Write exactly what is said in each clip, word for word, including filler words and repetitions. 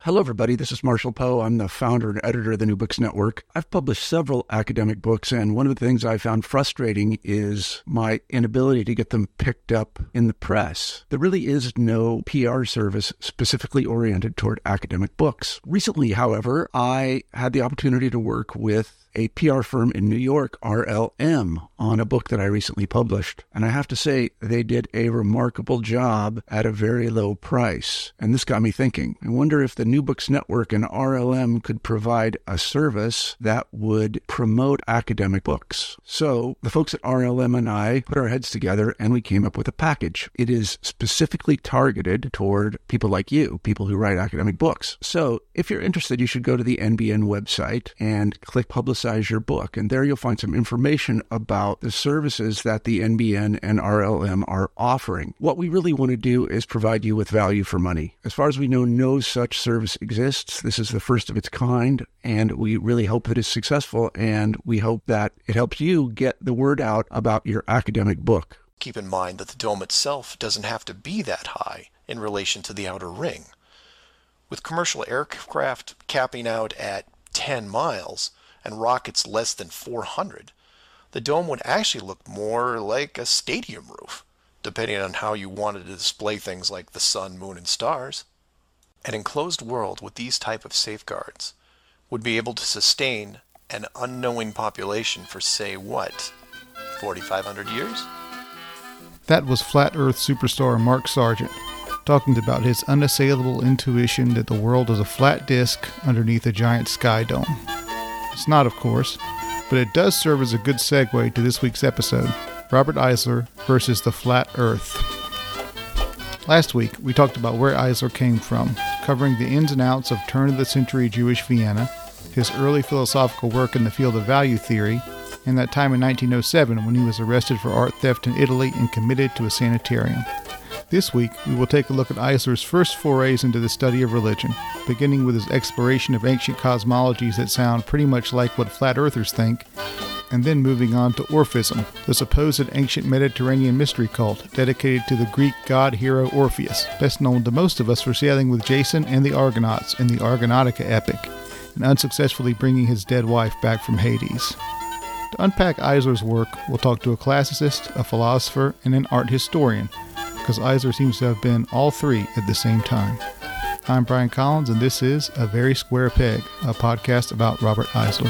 Hello, everybody. This is Marshall Poe. I'm the founder and editor of the New Books Network. I've published several academic books, and one of the things I found frustrating is my inability to get them picked up in the press. There really is no P R service specifically oriented toward academic books. Recently, however, I had the opportunity to work with a P R firm in New York, R L M, on a book that I recently published. And I have to say, they did a remarkable job at a very low price. And this got me thinking. I wonder if the New Books Network and R L M could provide a service that would promote academic books. So the folks at R L M and I put our heads together and we came up with a package. It is specifically targeted toward people like you, people who write academic books. So if you're interested, you should go to the N B N website and click Publicize your book, and there you'll find some information about the services that the N B N and R L M are offering. What we really want to do is provide you with value for money. As far as we know, no such service exists. This is the first of its kind, and we really hope that it's successful, and we hope that it helps you get the word out about your academic book. Keep in mind that the dome itself doesn't have to be that high in relation to the outer ring. With commercial aircraft capping out at ten miles, and rockets less than four hundred, the dome would actually look more like a stadium roof, depending on how you wanted to display things like the sun, moon, and stars. An enclosed world with these type of safeguards would be able to sustain an unknowing population for, say, what, forty-five hundred years? That was Flat Earth superstar Mark Sargent, talking about his unassailable intuition that the world is a flat disk underneath a giant sky dome. It's not, of course, but it does serve as a good segue to this week's episode, Robert Eisler versus the Flat Earth. Last week, we talked about where Eisler came from, covering the ins and outs of turn-of-the-century Jewish Vienna, his early philosophical work in the field of value theory, and that time in nineteen oh seven when he was arrested for art theft in Italy and committed to a sanitarium. This week, we will take a look at Eisler's first forays into the study of religion, beginning with his exploration of ancient cosmologies that sound pretty much like what flat earthers think, and then moving on to Orphism, the supposed ancient Mediterranean mystery cult dedicated to the Greek god-hero Orpheus, best known to most of us for sailing with Jason and the Argonauts in the Argonautica epic, and unsuccessfully bringing his dead wife back from Hades. To unpack Eisler's work, we'll talk to a classicist, a philosopher, and an art historian, because Eisler seems to have been all three at the same time. I'm Brian Collins, and this is A Very Square Peg, a podcast about Robert Eisler.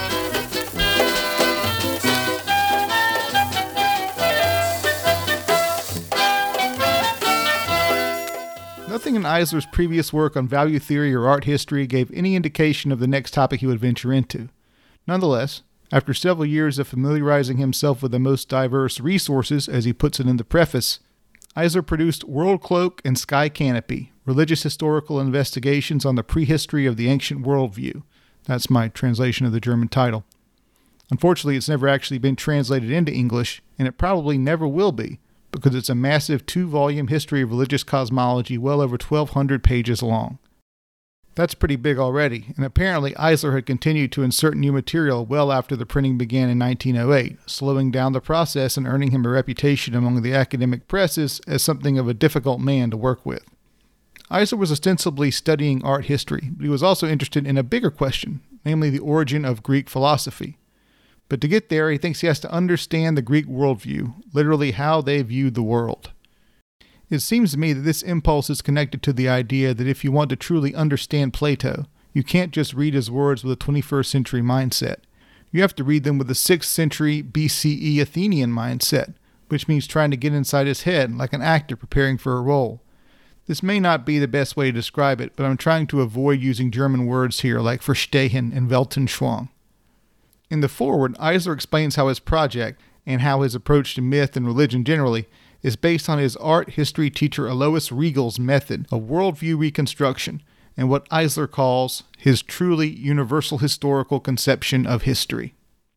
Nothing in Eisler's previous work on value theory or art history gave any indication of the next topic he would venture into. Nonetheless, after several years of familiarizing himself with the most diverse resources, as he puts it in the preface, Eisler produced World Cloak and Sky Canopy, Religious Historical Investigations on the Prehistory of the Ancient Worldview. That's my translation of the German title. Unfortunately, it's never actually been translated into English, and it probably never will be, because it's a massive two-volume history of religious cosmology well over twelve hundred pages long. That's pretty big already, and apparently Eisler had continued to insert new material well after the printing began in nineteen oh eight, slowing down the process and earning him a reputation among the academic presses as something of a difficult man to work with. Eisler was ostensibly studying art history, but he was also interested in a bigger question, namely the origin of Greek philosophy. But to get there, he thinks he has to understand the Greek worldview, literally how they viewed the world. It seems to me that this impulse is connected to the idea that if you want to truly understand Plato, you can't just read his words with a twenty-first century mindset. You have to read them with a sixth century B C E Athenian mindset, which means trying to get inside his head like an actor preparing for a role. This may not be the best way to describe it, but I'm trying to avoid using German words here like verstehen and Weltanschauung. In the foreword, Eisler explains how his project, and how his approach to myth and religion generally, is based on his art history teacher Alois Riegel's method of worldview reconstruction and what Eisler calls his truly universal historical conception of history.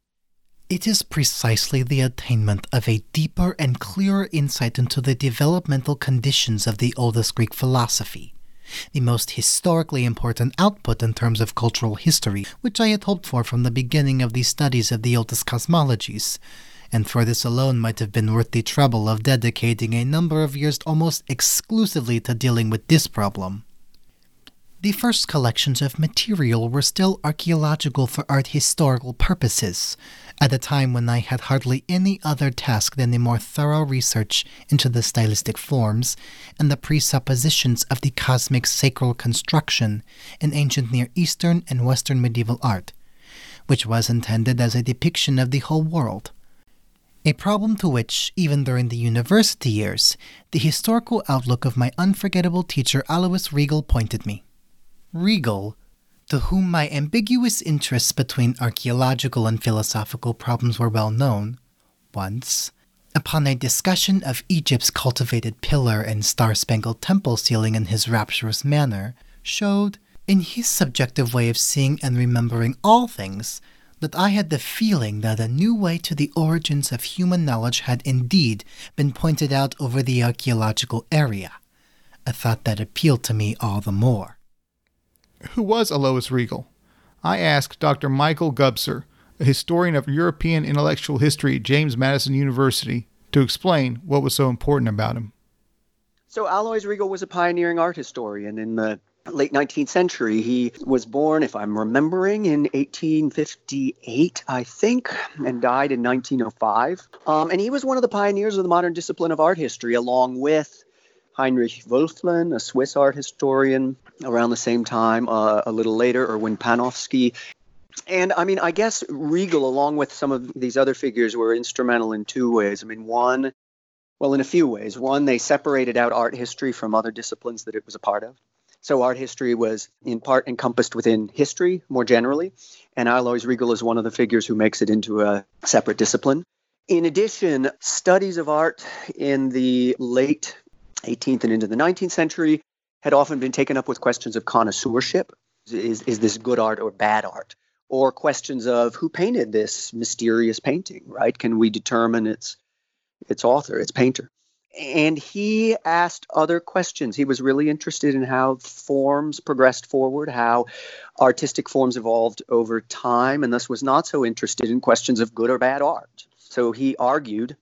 It is precisely the attainment of a deeper and clearer insight into the developmental conditions of the oldest Greek philosophy, the most historically important output in terms of cultural history, which I had hoped for from the beginning of the studies of the oldest cosmologies, and for this alone might have been worth the trouble of dedicating a number of years almost exclusively to dealing with this problem. The first collections of material were still archaeological for art historical purposes, at a time when I had hardly any other task than a more thorough research into the stylistic forms and the presuppositions of the cosmic sacral construction in ancient Near Eastern and Western medieval art, which was intended as a depiction of the whole world. A problem to which, even during the university years, the historical outlook of my unforgettable teacher Alois Riegel pointed me. Riegel, to whom my ambiguous interests between archaeological and philosophical problems were well known, once, upon a discussion of Egypt's cultivated pillar and star-spangled temple ceiling in his rapturous manner, showed, in his subjective way of seeing and remembering all things, that I had the feeling that a new way to the origins of human knowledge had indeed been pointed out over the archaeological area, a thought that appealed to me all the more. Who was Alois Riegel? I asked Doctor Michael Gubser, a historian of European intellectual history at James Madison University, to explain what was so important about him. So Alois Riegel was a pioneering art historian in the late nineteenth century. He was born, if I'm remembering, in eighteen fifty-eight, I think, and died in nineteen oh five. Um, and he was one of the pioneers of the modern discipline of art history, along with Heinrich Wölfflin, a Swiss art historian, around the same time, uh, a little later, Erwin Panofsky. And I mean, I guess Riegel, along with some of these other figures, were instrumental in two ways. I mean, one, well, in a few ways. One, they separated out art history from other disciplines that it was a part of. So art history was in part encompassed within history more generally, and Alois Riegel is one of the figures who makes it into a separate discipline. In addition, studies of art in the late eighteenth and into the nineteenth century had often been taken up with questions of connoisseurship. Is, is this good art or bad art? Or questions of who painted this mysterious painting, right? Can we determine its its author, its painter? And he asked other questions. He was really interested in how forms progressed forward, how artistic forms evolved over time, and thus was not so interested in questions of good or bad art. So he argued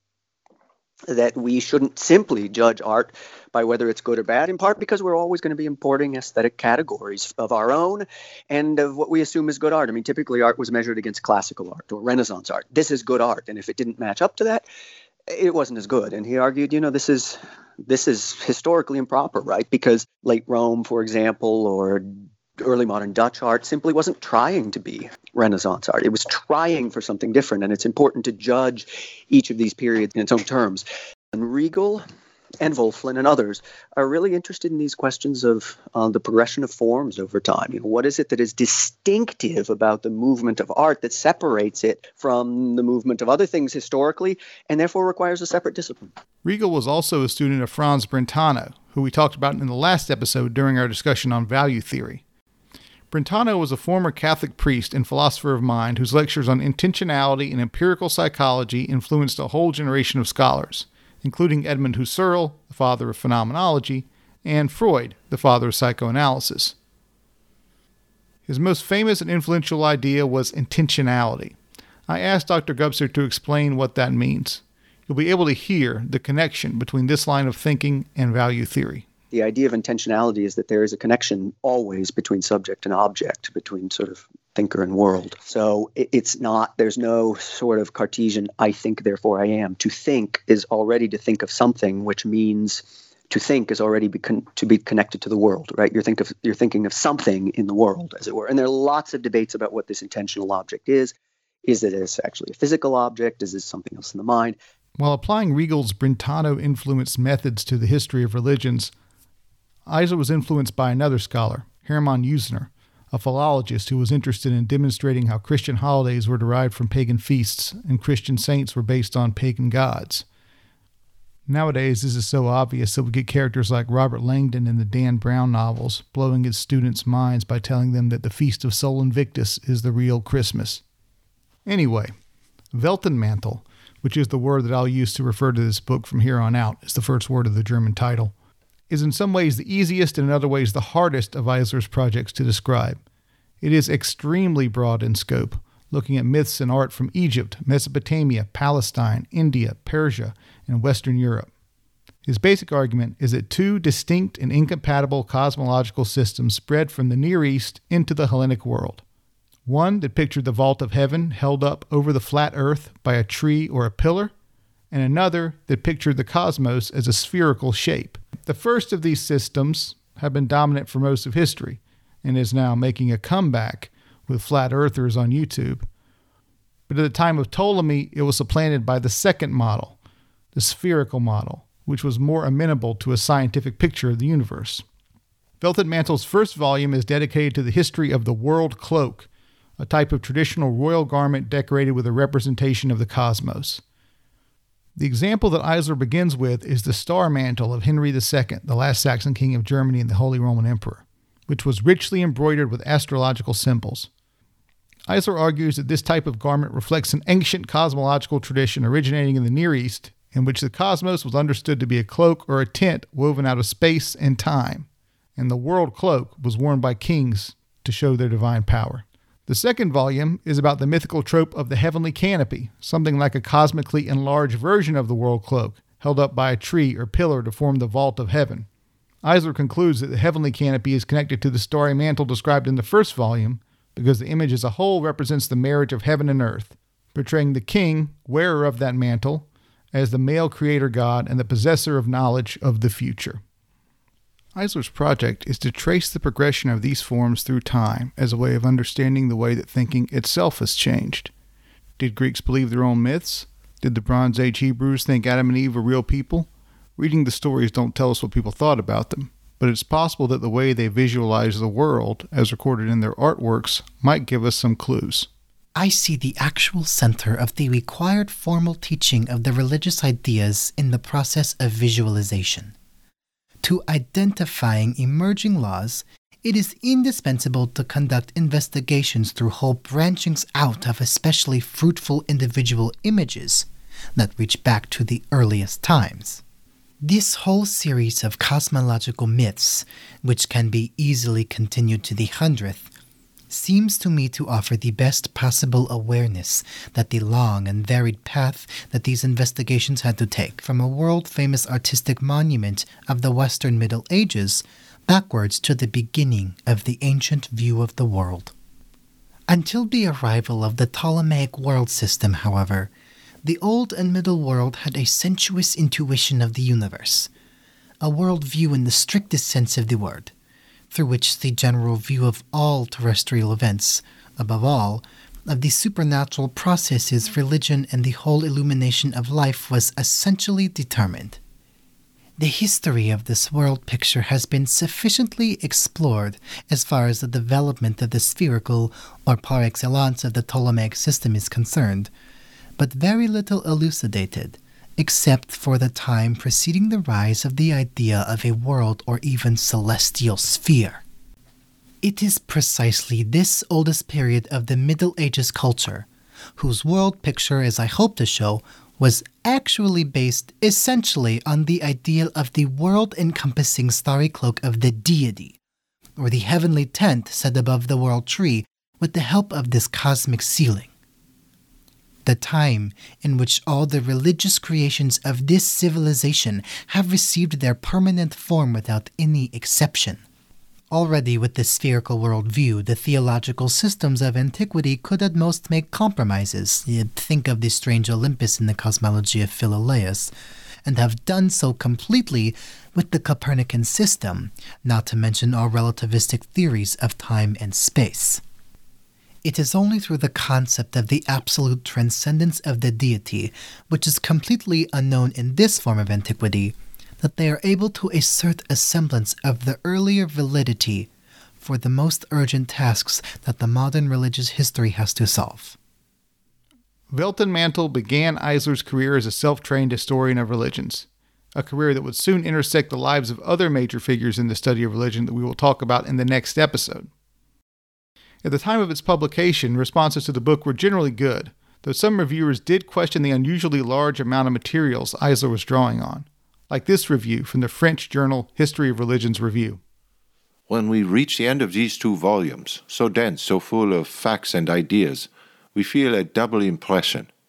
that we shouldn't simply judge art by whether it's good or bad, in part because we're always going to be importing aesthetic categories of our own and of what we assume is good art. I mean, typically art was measured against classical art or Renaissance art. This is good art, and if it didn't match up to that, it wasn't as good. And he argued, you know, this is this is historically improper, right? Because late Rome, for example, or early modern Dutch art simply wasn't trying to be Renaissance art. It was trying for something different, and it's important to judge each of these periods in its own terms. And Riegel and Wölfflin and others are really interested in these questions of uh, the progression of forms over time. You know, what is it that is distinctive about the movement of art that separates it from the movement of other things historically and therefore requires a separate discipline? Riegel was also a student of Franz Brentano, who we talked about in the last episode during our discussion on value theory. Brentano was a former Catholic priest and philosopher of mind whose lectures on intentionality and empirical psychology influenced a whole generation of scholars, including Edmund Husserl, the father of phenomenology, and Freud, the father of psychoanalysis. His most famous and influential idea was intentionality. I asked Doctor Gubser to explain what that means. You'll be able to hear the connection between this line of thinking and value theory. The idea of intentionality is that there is a connection always between subject and object, between sort of thinker and world. So it's not, there's no sort of Cartesian, I think, therefore I am. To think is already to think of something, which means to think is already be con- to be connected to the world, right? You're, think of, you're thinking of something in the world, as it were. And there are lots of debates about what this intentional object is. Is it actually a physical object? Is this something else in the mind? While applying Riegel's Brentano-influenced methods to the history of religions, Eisler was influenced by another scholar, Hermann Usner, a philologist who was interested in demonstrating how Christian holidays were derived from pagan feasts and Christian saints were based on pagan gods. Nowadays, this is so obvious that we get characters like Robert Langdon in the Dan Brown novels blowing his students' minds by telling them that the Feast of Sol Invictus is the real Christmas. Anyway, Weltenmantel, which is the word that I'll use to refer to this book from here on out, is the first word of the German title, is in some ways the easiest and in other ways the hardest of Eisler's projects to describe. It is extremely broad in scope, looking at myths and art from Egypt, Mesopotamia, Palestine, India, Persia, and Western Europe. His basic argument is that two distinct and incompatible cosmological systems spread from the Near East into the Hellenic world. One that pictured the vault of heaven held up over the flat earth by a tree or a pillar, and another that pictured the cosmos as a spherical shape. The first of these systems have been dominant for most of history and is now making a comeback with flat earthers on YouTube. But at the time of Ptolemy, it was supplanted by the second model, the spherical model, which was more amenable to a scientific picture of the universe. Veltman-Mantell's first volume is dedicated to the history of the world cloak, a type of traditional royal garment decorated with a representation of the cosmos. The example that Eisler begins with is the star mantle of Henry the Second, the last Saxon king of Germany and the Holy Roman Emperor, which was richly embroidered with astrological symbols. Eisler argues that this type of garment reflects an ancient cosmological tradition originating in the Near East, in which the cosmos was understood to be a cloak or a tent woven out of space and time, and the world cloak was worn by kings to show their divine power. The second volume is about the mythical trope of the heavenly canopy, something like a cosmically enlarged version of the world cloak, held up by a tree or pillar to form the vault of heaven. Eisler concludes that the heavenly canopy is connected to the starry mantle described in the first volume, because the image as a whole represents the marriage of heaven and earth, portraying the king, wearer of that mantle, as the male creator god and the possessor of knowledge of the future. Eisler's project is to trace the progression of these forms through time as a way of understanding the way that thinking itself has changed. Did Greeks believe their own myths? Did the Bronze Age Hebrews think Adam and Eve were real people? Reading the stories don't tell us what people thought about them, but it's possible that the way they visualize the world, as recorded in their artworks, might give us some clues. I see the actual center of the required formal teaching of the religious ideas in the process of visualization. To identifying emerging laws, it is indispensable to conduct investigations through whole branchings out of especially fruitful individual images that reach back to the earliest times. This whole series of cosmological myths, which can be easily continued to the hundredth, seems to me to offer the best possible awareness that the long and varied path that these investigations had to take from a world-famous artistic monument of the Western Middle Ages backwards to the beginning of the ancient view of the world. Until the arrival of the Ptolemaic world system, however, the Old and Middle world had a sensuous intuition of the universe, a world view in the strictest sense of the word, through which the general view of all terrestrial events, above all, of the supernatural processes, religion, and the whole illumination of life was essentially determined. The history of this world picture has been sufficiently explored as far as the development of the spherical, or par excellence of the Ptolemaic system is concerned, but very little elucidated, except for the time preceding the rise of the idea of a world or even celestial sphere. It is precisely this oldest period of the Middle Ages culture, whose world picture, as I hope to show, was actually based essentially on the ideal of the world-encompassing starry cloak of the deity, or the heavenly tent set above the world tree with the help of this cosmic ceiling. The time in which all the religious creations of this civilization have received their permanent form without any exception. Already with the spherical worldview, the theological systems of antiquity could at most make compromises. You'd think of the strange Olympus in the cosmology of Philolaus, and have done so completely with the Copernican system, not to mention all relativistic theories of time and space. It is only through the concept of the absolute transcendence of the deity, which is completely unknown in this form of antiquity, that they are able to assert a semblance of the earlier validity for the most urgent tasks that the modern religious history has to solve. Veltman-Mantell began Eisler's career as a self-trained historian of religions, a career that would soon intersect the lives of other major figures in the study of religion that we will talk about in the next episode. At the time of its publication, responses to the book were generally good, though some reviewers did question the unusually large amount of materials Eisler was drawing on, like this review from the French journal History of Religions Review. When we reach the end of these two volumes, so dense, so full of facts and ideas, we feel a double impression.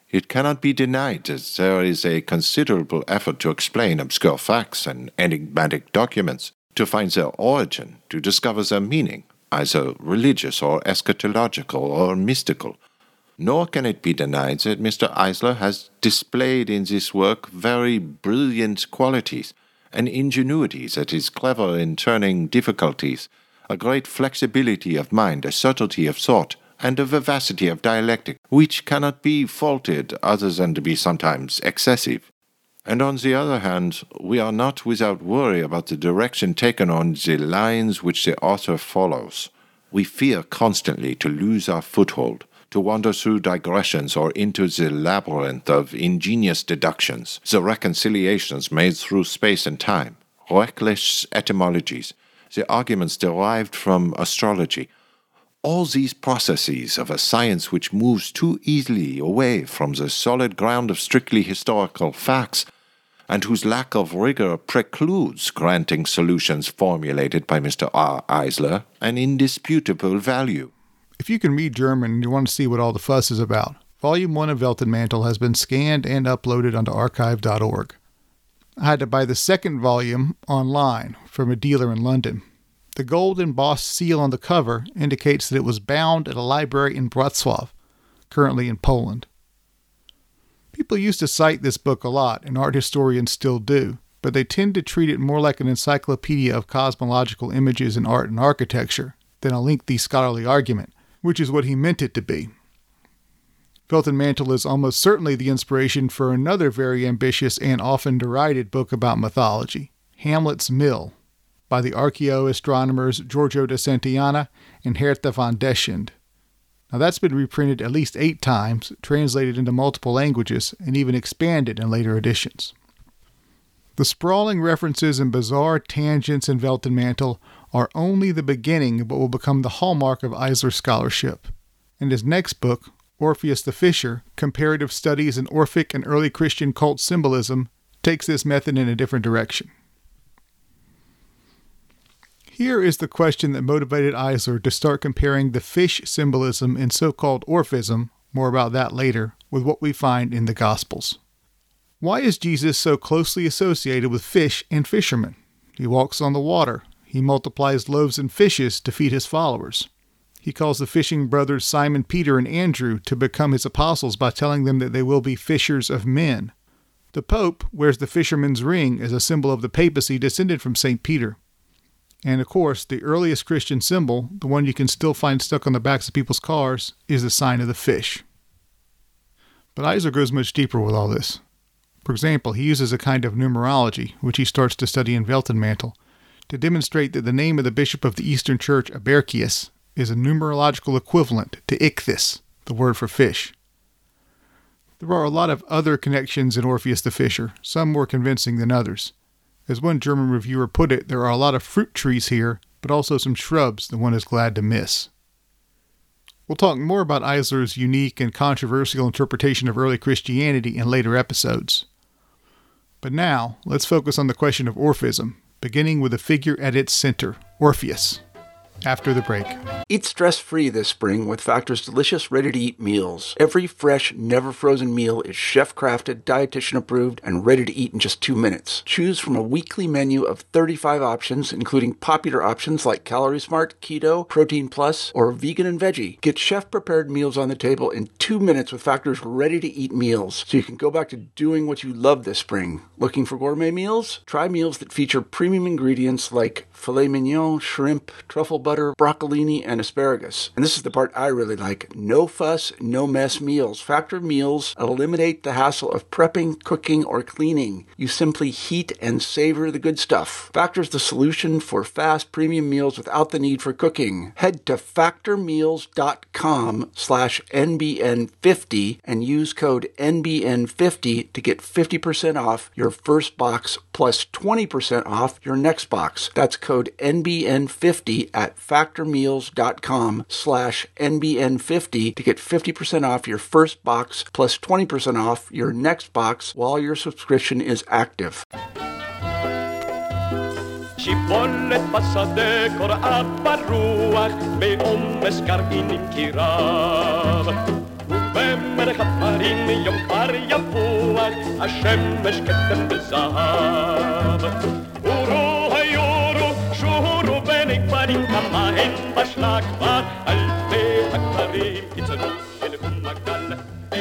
It cannot be denied that there is a considerable effort to explain obscure facts and enigmatic documents, to find their origin, to discover their meaning, either religious or eschatological or mystical. Nor can it be denied that Mister Eisler has displayed in this work very brilliant qualities, an ingenuity that is clever in turning difficulties, a great flexibility of mind, a subtlety of thought, and a vivacity of dialectic, which cannot be faulted other than to be sometimes excessive. And on the other hand, we are not without worry about the direction taken on the lines which the author follows. We fear constantly to lose our foothold, to wander through digressions or into the labyrinth of ingenious deductions, the reconciliations made through space and time, reckless etymologies, the arguments derived from astrology. All these processes of a science which moves too easily away from the solid ground of strictly historical facts, and whose lack of rigor precludes granting solutions formulated by Mister R. Eisler an indisputable value. If you can read German and you want to see what all the fuss is about, Volume one of Weltenmantel has been scanned and uploaded onto archive dot org. I had to buy the second volume online from a dealer in London. The gold embossed seal on the cover indicates that it was bound at a library in Wrocław, currently in Poland. People used to cite this book a lot, and art historians still do, but they tend to treat it more like an encyclopedia of cosmological images in art and architecture than a lengthy scholarly argument, which is what he meant it to be. Weltenmantel is almost certainly the inspiration for another very ambitious and often derided book about mythology, Hamlet's Mill, by the archaeoastronomers Giorgio de Santillana and Hertha von Deschend. Now that's been reprinted at least eight times, translated into multiple languages, and even expanded in later editions. The sprawling references and bizarre tangents in Weltenmantel are only the beginning of what will become the hallmark of Eisler's scholarship. In his next book, Orpheus the Fisher, Comparative Studies in Orphic and Early Christian Cult Symbolism, takes this method in a different direction. Here is the question that motivated Eisler to start comparing the fish symbolism in so-called Orphism, more about that later, with what we find in the Gospels. Why is Jesus so closely associated with fish and fishermen? He walks on the water. He multiplies loaves and fishes to feed his followers. He calls the fishing brothers Simon, Peter, and Andrew to become his apostles by telling them that they will be fishers of men. The Pope wears the fisherman's ring as a symbol of the papacy descended from Saint Peter. And of course, the earliest Christian symbol, the one you can still find stuck on the backs of people's cars, is the sign of the fish. But Eisler goes much deeper with all this. For example, he uses a kind of numerology, which he starts to study in Weltenmantel, to demonstrate that the name of the bishop of the Eastern Church, Abercius, is a numerological equivalent to ichthys, the word for fish. There are a lot of other connections in Orpheus the Fisher, some more convincing than others. As one German reviewer put it, there are a lot of fruit trees here, but also some shrubs that one is glad to miss. We'll talk more about Eisler's unique and controversial interpretation of early Christianity in later episodes. But now, let's focus on the question of Orphism, beginning with the figure at its center, Orpheus. After the break. Eat stress-free this spring with Factor's delicious ready-to-eat meals. Every fresh, never-frozen meal is chef-crafted, dietitian-approved, and ready to eat in just two minutes. Choose from a weekly menu of thirty-five options, including popular options like Calorie Smart, Keto, Protein Plus, or Vegan and Veggie. Get chef-prepared meals on the table in two minutes with Factor's ready-to-eat meals, so you can go back to doing what you love this spring. Looking for gourmet meals? Try meals that feature premium ingredients like filet mignon, shrimp, truffle butter, broccolini, and asparagus. And this is the part I really like. No fuss, no mess meals. Factor meals eliminate the hassle of prepping, cooking, or cleaning. You simply heat and savor the good stuff. Factor's the solution for fast premium meals without the need for cooking. Head to factormeals.com slash NBN50 and use code N B N fifty to get fifty percent off your first box plus twenty percent off your next box. That's code N B N fifty at factormeals.com slash NBN50 to get fifty percent off your first box plus twenty percent off your next box while your subscription is active. שיבולת בשדה קורעת ברוח באומץ גרעינים כי רב מלך הפרים יום כבר יבוא השמש כתם בזהב אורו היורו שורו בנגברים כמה הן בשלה כבר אלפי הכברים יצאו ילכו מגל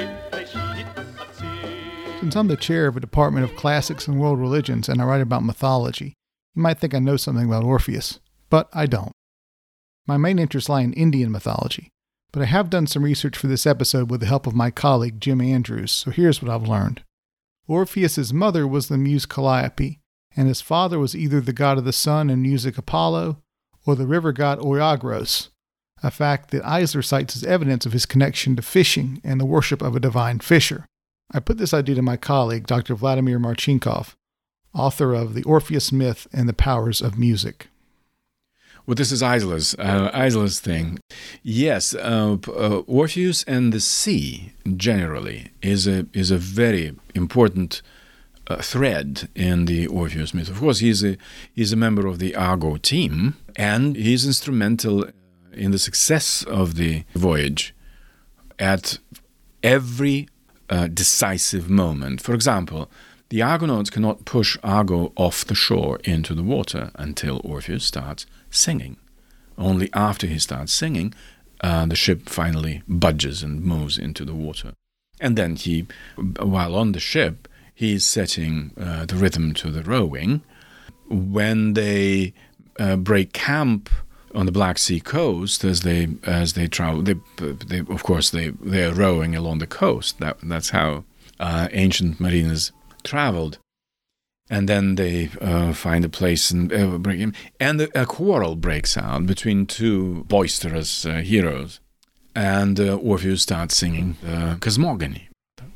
Since I'm the chair of a department of classics and world religions and I write about mythology, you might think I know something about Orpheus, but I don't. My main interests lie in Indian mythology, but I have done some research for this episode with the help of my colleague Jim Andrews, so here's what I've learned. Orpheus's mother was the muse Calliope, and his father was either the god of the sun and music Apollo, or the river god Oiagros, a fact that Eisler cites as evidence of his connection to fishing and the worship of a divine fisher. I put this idea to my colleague, Doctor Vladimir Marchinkov, author of The Orpheus Myth and the Powers of Music. Well, this is Eisler's, uh, Eisler's thing. Yes, uh, uh, Orpheus and the sea, generally, is a is a very important uh, thread in the Orpheus myth. Of course, he's a, he's a member of the Argo team, and he's instrumental in the success of the voyage at every uh, decisive moment. For example, the Argonauts cannot push Argo off the shore into the water until Orpheus starts singing. Only after he starts singing, uh, the ship finally budges and moves into the water. And then he, while on the ship, he's setting uh, the rhythm to the rowing. When they uh, break camp on the Black Sea coast, as they as they travel, they, they of course they they are rowing along the coast. That that's how uh, ancient mariners traveled. And then they uh, find a place and uh, break in, and a quarrel breaks out between two boisterous uh, heroes. And uh, Orpheus starts singing uh, Cosmogony,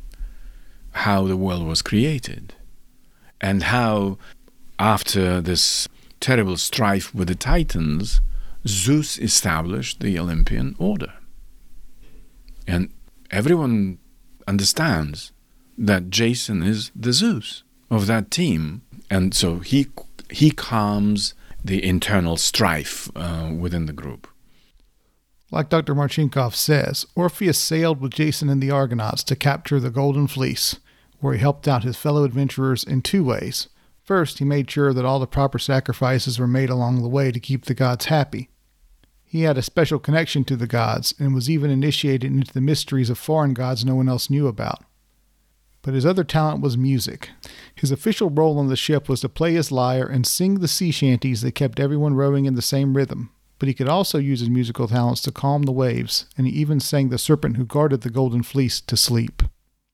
how the world was created, and how after this terrible strife with the Titans, Zeus established the Olympian order. And everyone understands that Jason is the Zeus of that team, and so he he calms the internal strife uh, within the group. Like Doctor Marchinkov says, Orpheus sailed with Jason and the Argonauts to capture the Golden Fleece, where he helped out his fellow adventurers in two ways. First, he made sure that all the proper sacrifices were made along the way to keep the gods happy. He had a special connection to the gods and was even initiated into the mysteries of foreign gods no one else knew about. But his other talent was music. His official role on the ship was to play his lyre and sing the sea shanties that kept everyone rowing in the same rhythm. But he could also use his musical talents to calm the waves, and he even sang the serpent who guarded the Golden Fleece to sleep.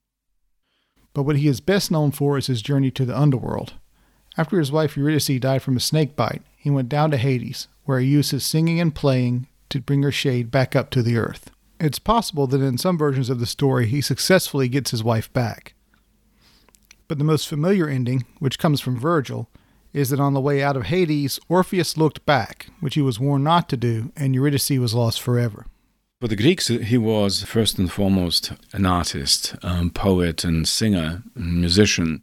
But what he is best known for is his journey to the underworld. After his wife Eurydice died from a snake bite, he went down to Hades, where he used his singing and playing to bring her shade back up to the earth. It's possible that in some versions of the story he successfully gets his wife back. But the most familiar ending, which comes from Virgil, is that on the way out of Hades, Orpheus looked back, which he was warned not to do, and Eurydice was lost forever. For the Greeks, he was first and foremost an artist, um, poet and singer, and musician,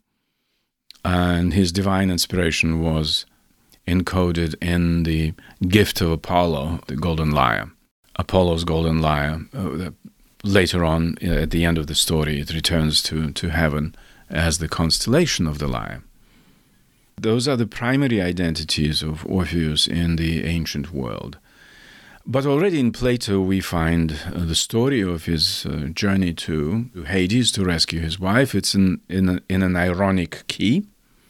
and his divine inspiration was encoded in the gift of Apollo, the golden lyre. Apollo's golden lyre, uh, later on, at the end of the story, it returns to, to heaven as the constellation of the lyre. Those are the primary identities of Orpheus in the ancient world. But already in Plato we find uh, the story of his uh, journey to Hades to rescue his wife. It's in, in, a, in an ironic key,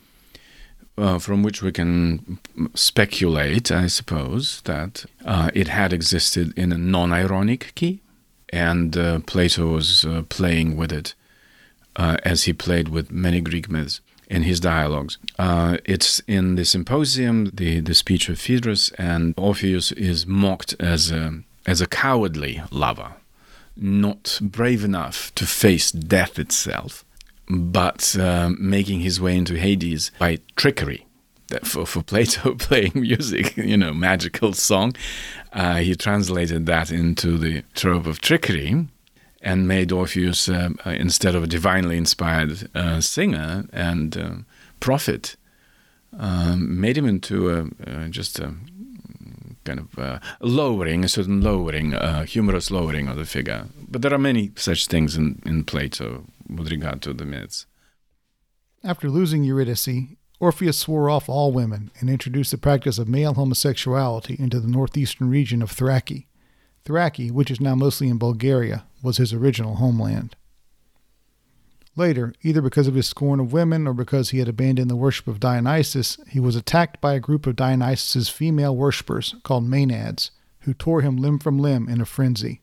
uh, from which we can speculate, I suppose, that uh, it had existed in a non-ironic key, and uh, Plato was uh, playing with it uh, as he played with many Greek myths in his dialogues. Uh, it's in the Symposium, the, the speech of Phaedrus, and Orpheus is mocked as a, as a cowardly lover, not brave enough to face death itself, but uh, making his way into Hades by trickery. For, for Plato, playing music, you know, magical song, uh, he translated that into the trope of trickery, and made Orpheus, uh, instead of a divinely inspired uh, singer and uh, prophet, um, made him into a, uh, just a kind of uh, lowering, a certain lowering, uh, humorous lowering of the figure. But there are many such things in, in Plato with regard to the myths. After losing Eurydice, Orpheus swore off all women and introduced the practice of male homosexuality into the northeastern region of Thrace. Thrace, which is now mostly in Bulgaria, was his original homeland. Later, either because of his scorn of women or because he had abandoned the worship of Dionysus, he was attacked by a group of Dionysus's female worshippers called Maenads, who tore him limb from limb in a frenzy.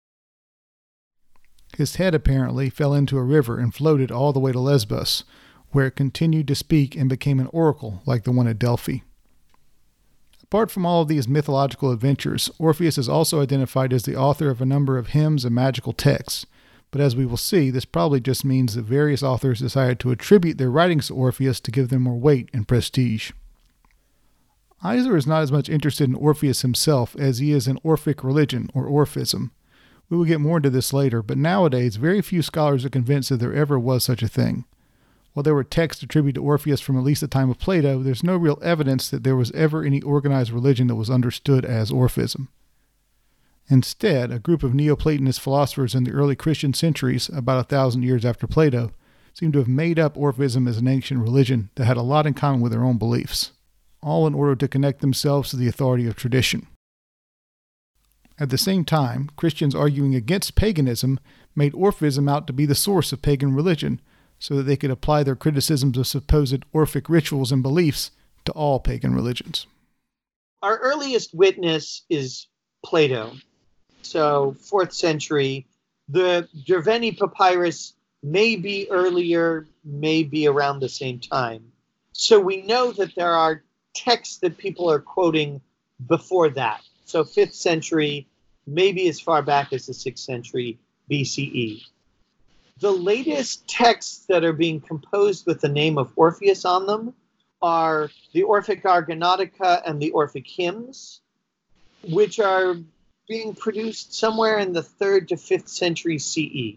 His head apparently fell into a river and floated all the way to Lesbos, where it continued to speak and became an oracle like the one at Delphi. Apart from all of these mythological adventures, Orpheus is also identified as the author of a number of hymns and magical texts, but as we will see, this probably just means that various authors decided to attribute their writings to Orpheus to give them more weight and prestige. Eisler is not as much interested in Orpheus himself as he is in Orphic religion, or Orphism. We will get more into this later, but nowadays very few scholars are convinced that there ever was such a thing. While there were texts attributed to Orpheus from at least the time of Plato, there's no real evidence that there was ever any organized religion that was understood as Orphism. Instead, a group of Neoplatonist philosophers in the early Christian centuries, about a thousand years after Plato, seem to have made up Orphism as an ancient religion that had a lot in common with their own beliefs, all in order to connect themselves to the authority of tradition. At the same time, Christians arguing against paganism made Orphism out to be the source of pagan religion, so that they could apply their criticisms of supposed Orphic rituals and beliefs to all pagan religions. Our earliest witness is Plato. So, fourth century. The Derveni papyrus may be earlier, may be around the same time. So we know that there are texts that people are quoting before that. So fifth century, maybe as far back as the sixth century B C E. The latest texts that are being composed with the name of Orpheus on them are the Orphic Argonautica and the Orphic Hymns, which are being produced somewhere in the third to fifth century C E.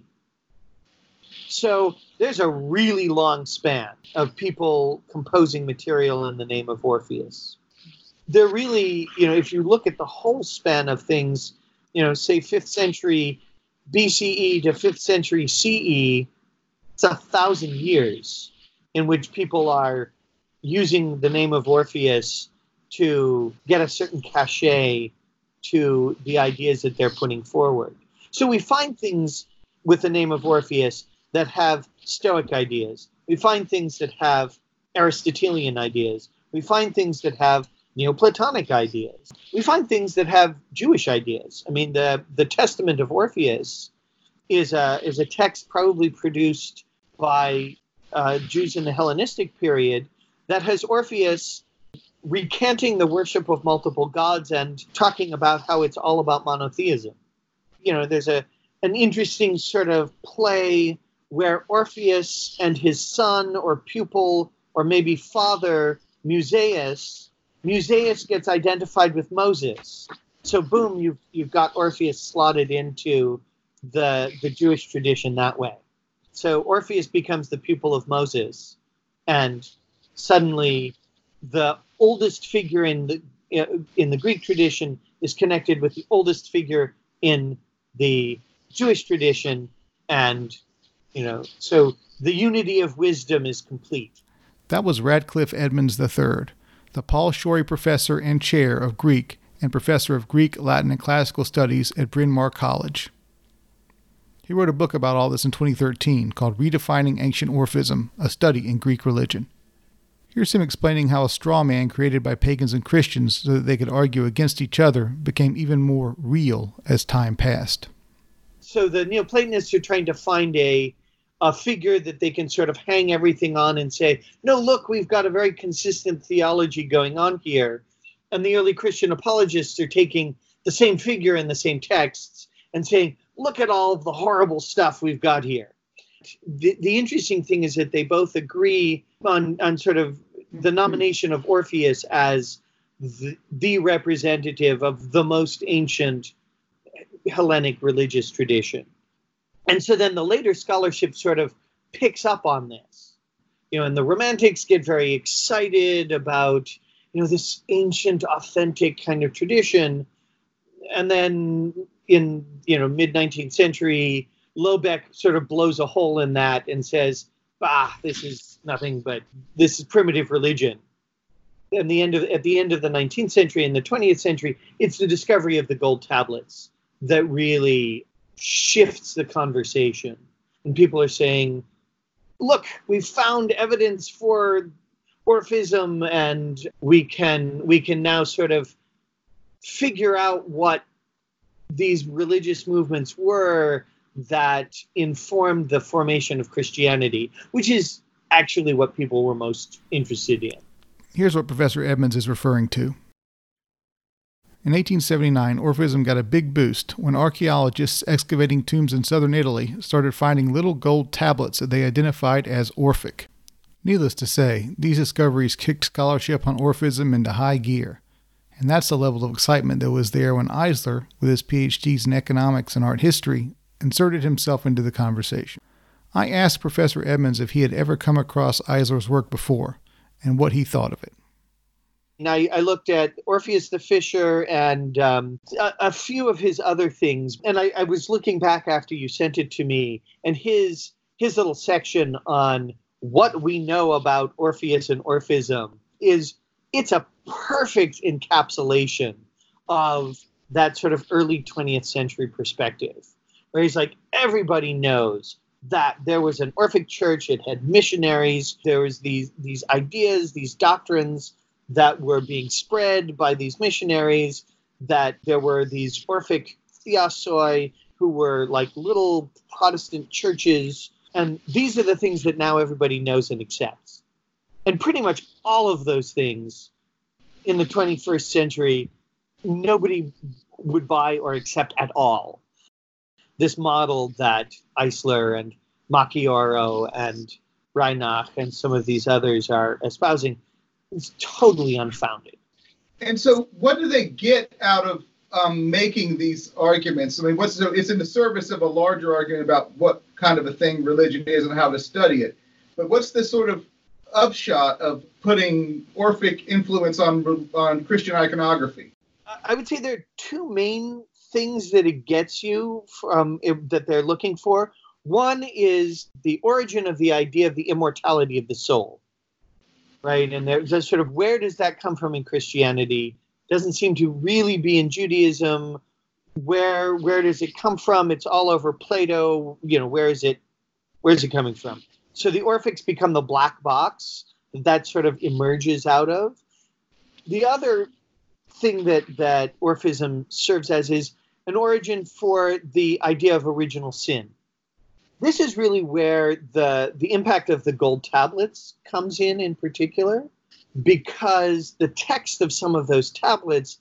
So there's a really long span of people composing material in the name of Orpheus. They're really, you know, if you look at the whole span of things, you know, say fifth century B C E to fifth century C E, it's a thousand years in which people are using the name of Orpheus to get a certain cachet to the ideas that they're putting forward. So we find things with the name of Orpheus that have Stoic ideas. We find things that have Aristotelian ideas. We find things that have Neoplatonic ideas. We find things that have Jewish ideas. I mean, the, the Testament of Orpheus is a, is a text probably produced by uh, Jews in the Hellenistic period that has Orpheus recanting the worship of multiple gods and talking about how it's all about monotheism. You know, there's a an interesting sort of play where Orpheus and his son or pupil or maybe father, Musaeus, Musaeus gets identified with Moses. So boom, you've you've got Orpheus slotted into the the Jewish tradition that way. So Orpheus becomes the pupil of Moses, and suddenly the oldest figure in the in the Greek tradition is connected with the oldest figure in the Jewish tradition, and you know, so the unity of wisdom is complete. That was Radcliffe Edmonds the third, the Paul Shorey Professor and Chair of Greek and Professor of Greek, Latin, and Classical Studies at Bryn Mawr College. He wrote a book about all this in twenty thirteen called Redefining Ancient Orphism, a Study in Greek Religion. Here's him explaining how a straw man created by pagans and Christians so that they could argue against each other became even more real as time passed. So the Neoplatonists are trying to find a a figure that they can sort of hang everything on and say, no, look, we've got a very consistent theology going on here. And the early Christian apologists are taking the same figure in the same texts and saying, look at all of the horrible stuff we've got here. The, the interesting thing is that they both agree on, on sort of the nomination of Orpheus as the, the representative of the most ancient Hellenic religious tradition. And so then the later scholarship sort of picks up on this. You know, and the Romantics get very excited about, you know, this ancient, authentic kind of tradition. And then in, you know, mid-nineteenth century, Lobeck sort of blows a hole in that and says, bah, this is nothing but, this is primitive religion. And the end of, at the end of the nineteenth century and the twentieth century, it's the discovery of the gold tablets that really shifts the conversation. And people are saying, look, we've found evidence for Orphism, and we can we can now sort of figure out what these religious movements were that informed the formation of Christianity, which is actually what people were most interested in. Here's what Professor Edmonds is referring to. In eighteen seventy-nine, Orphism got a big boost when archaeologists excavating tombs in southern Italy started finding little gold tablets that they identified as Orphic. Needless to say, these discoveries kicked scholarship on Orphism into high gear. And that's the level of excitement that was there when Eisler, with his P H Ds in economics and art history, inserted himself into the conversation. I asked Professor Edmonds if he had ever come across Eisler's work before, and what he thought of it. Now, I looked at Orpheus the Fisher and um, a, a few of his other things, and I, I was looking back after you sent it to me, and his his little section on what we know about Orpheus and Orphism is, it's a perfect encapsulation of that sort of early twentieth century perspective, where he's like, everybody knows that there was an Orphic church, it had missionaries, there was these these ideas, these doctrines that were being spread by these missionaries, that there were these Orphic theosoi who were like little Protestant churches, and these are the things that now everybody knows and accepts. And pretty much all of those things in the twenty-first century, nobody would buy or accept at all. This model that Eisler and Macchioro and Reinach and some of these others are espousing is totally unfounded. And so what do they get out of um, making these arguments? I mean, what's the, it's in the service of a larger argument about what kind of a thing religion is and how to study it. But what's the sort of upshot of putting Orphic influence on on Christian iconography? I would say there are two main things that it gets you from it, that they're looking for. One is the origin of the idea of the immortality of the soul, right? And there's a sort of, where does that come from in Christianity? Doesn't seem to really be in Judaism. Where where does it come from? It's all over Plato. You know, where is it? Where is it coming from? So the Orphics become the black box that sort of emerges out of. The other thing that, that Orphism serves as is an origin for the idea of original sin. This is really where the, the impact of the gold tablets comes in in particular, because the text of some of those tablets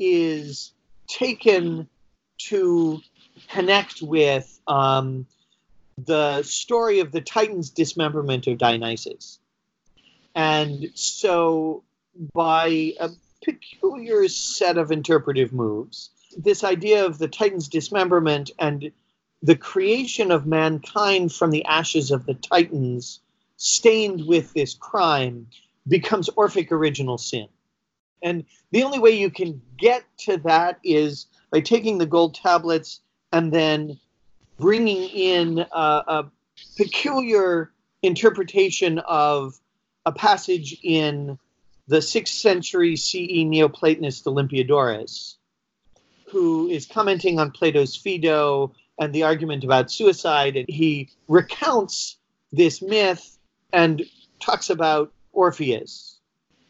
is taken to connect with um, the story of the Titan's dismemberment of Dionysus. And so by a peculiar set of interpretive moves, this idea of the Titan's dismemberment and the creation of mankind from the ashes of the Titans stained with this crime becomes Orphic original sin. And the only way you can get to that is by taking the gold tablets and then bringing in a, a peculiar interpretation of a passage in the sixth century C E Neoplatonist Olympiodorus, who is commenting on Plato's Phaedo and the argument about suicide. And he recounts this myth and talks about Orpheus.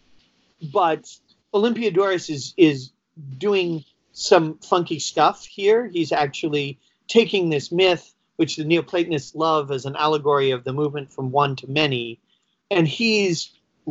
But Olympiodorus is, is doing some funky stuff here. He's actually taking this myth, which the Neoplatonists love as an allegory of the movement from one to many, and he's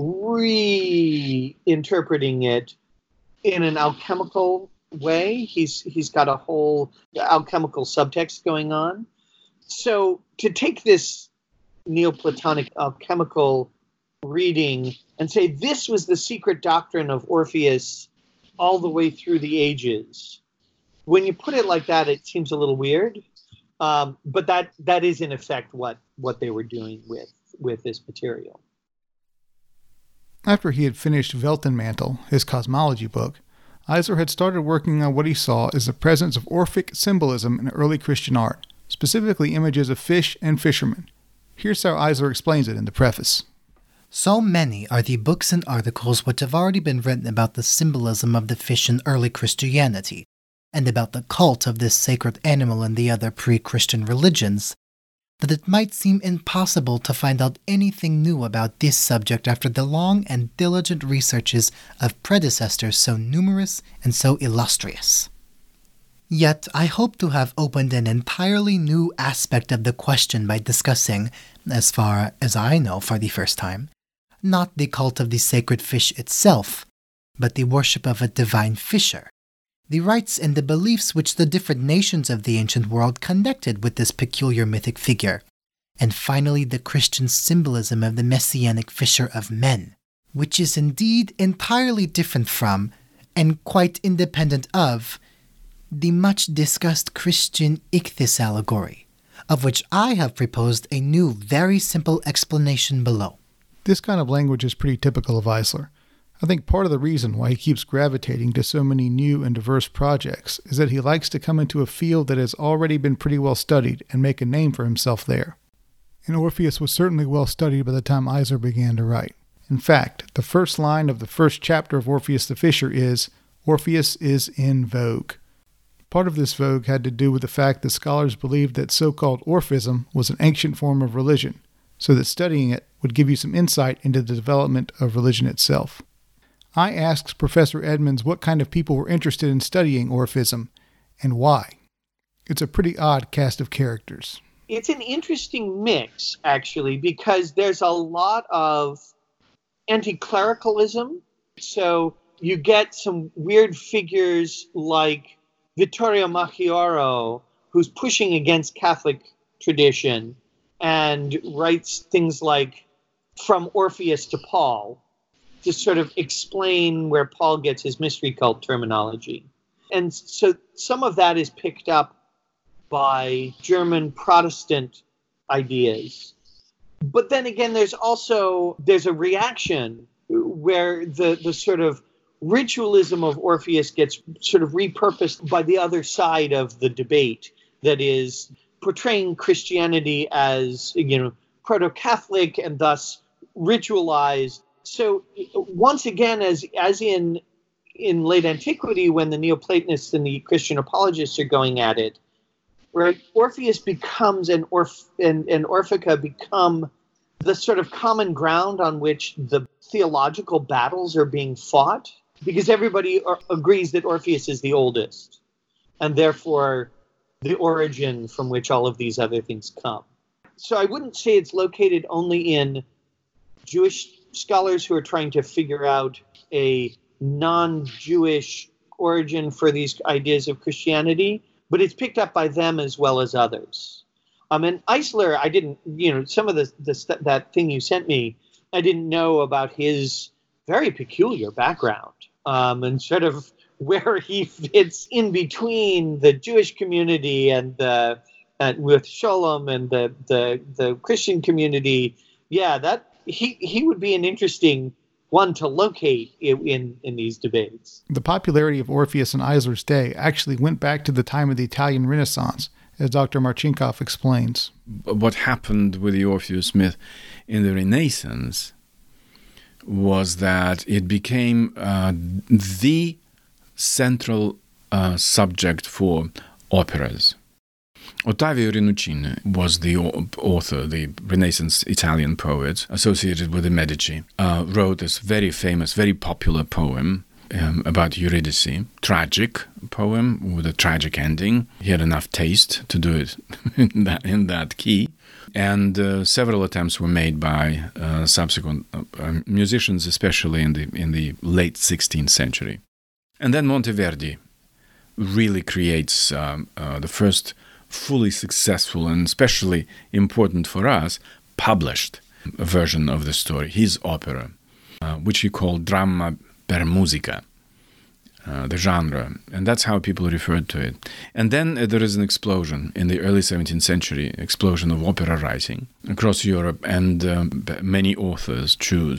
reinterpreting it in an alchemical way. He's he's got a whole alchemical subtext going on. So to take this Neoplatonic alchemical reading and say this was the secret doctrine of Orpheus all the way through the ages, when you put it like that, it seems a little weird. Um, but that that is in effect what what they were doing with with this material. After he had finished Weltenmantel, his cosmology book, Eisler had started working on what he saw as the presence of Orphic symbolism in early Christian art, specifically images of fish and fishermen. Here's how Eisler explains it in the preface. So many are the books and articles which have already been written about the symbolism of the fish in early Christianity, and about the cult of this sacred animal in the other pre-Christian religions, that it might seem impossible to find out anything new about this subject after the long and diligent researches of predecessors so numerous and so illustrious. Yet I hope to have opened an entirely new aspect of the question by discussing, as far as I know for the first time, not the cult of the sacred fish itself, but the worship of a divine fisher, the rites and the beliefs which the different nations of the ancient world connected with this peculiar mythic figure, and finally the Christian symbolism of the messianic fisher of men, which is indeed entirely different from, and quite independent of, the much-discussed Christian ichthys allegory, of which I have proposed a new, very simple explanation below. This kind of language is pretty typical of Eisler. I think part of the reason why he keeps gravitating to so many new and diverse projects is that he likes to come into a field that has already been pretty well studied and make a name for himself there. And Orpheus was certainly well studied by the time Eisler began to write. In fact, the first line of the first chapter of Orpheus the Fisher is, "Orpheus is in vogue." Part of this vogue had to do with the fact that scholars believed that so-called Orphism was an ancient form of religion, so that studying it would give you some insight into the development of religion itself. I asked Professor Edmonds what kind of people were interested in studying Orphism, and why. It's a pretty odd cast of characters. It's an interesting mix, actually, because there's a lot of anti-clericalism. So you get some weird figures like Vittorio Macchioro, who's pushing against Catholic tradition and writes things like From Orpheus to Paul, to sort of explain where Paul gets his mystery cult terminology. And so some of that is picked up by German Protestant ideas. But then again, there's also, there's a reaction where the, the sort of ritualism of Orpheus gets sort of repurposed by the other side of the debate, that is portraying Christianity as, you know, proto-Catholic and thus ritualized. So once again, as as in in late antiquity, when the Neoplatonists and the Christian apologists are going at it, right, Orpheus becomes an Orph and, and Orphica become the sort of common ground on which the theological battles are being fought, because everybody ar- agrees that Orpheus is the oldest, and therefore the origin from which all of these other things come. So I wouldn't say it's located only in Jewish scholars who are trying to figure out a non-Jewish origin for these ideas of Christianity, but it's picked up by them as well as others. Um, and Eisler, I didn't, you know, some of the, the that thing you sent me, I didn't know about his very peculiar background, um, and sort of where he fits in between the Jewish community and the and with Sholem and the the the Christian community. Yeah, that he he would be an interesting one to locate in, in, in these debates. The popularity of Orpheus in Eisler's day actually went back to the time of the Italian Renaissance, as Doctor Marcinkoff explains. What happened with the Orpheus myth in the Renaissance was that it became uh, the central uh, subject for operas. Ottavio Rinuccini was the author, the Renaissance Italian poet associated with the Medici, uh, wrote this very famous, very popular poem um, about Eurydice, tragic poem with a tragic ending. He had enough taste to do it in that, in that key. And uh, several attempts were made by uh, subsequent uh, musicians, especially in the in the late sixteenth century. And then Monteverdi really creates um, uh, the first fully successful and especially important for us, published version of the story, his opera, uh, which he called Dramma per musica, uh, the genre, and that's how people referred to it. And then uh, there is an explosion in the early seventeenth century, explosion of opera writing across Europe, and um, many authors choose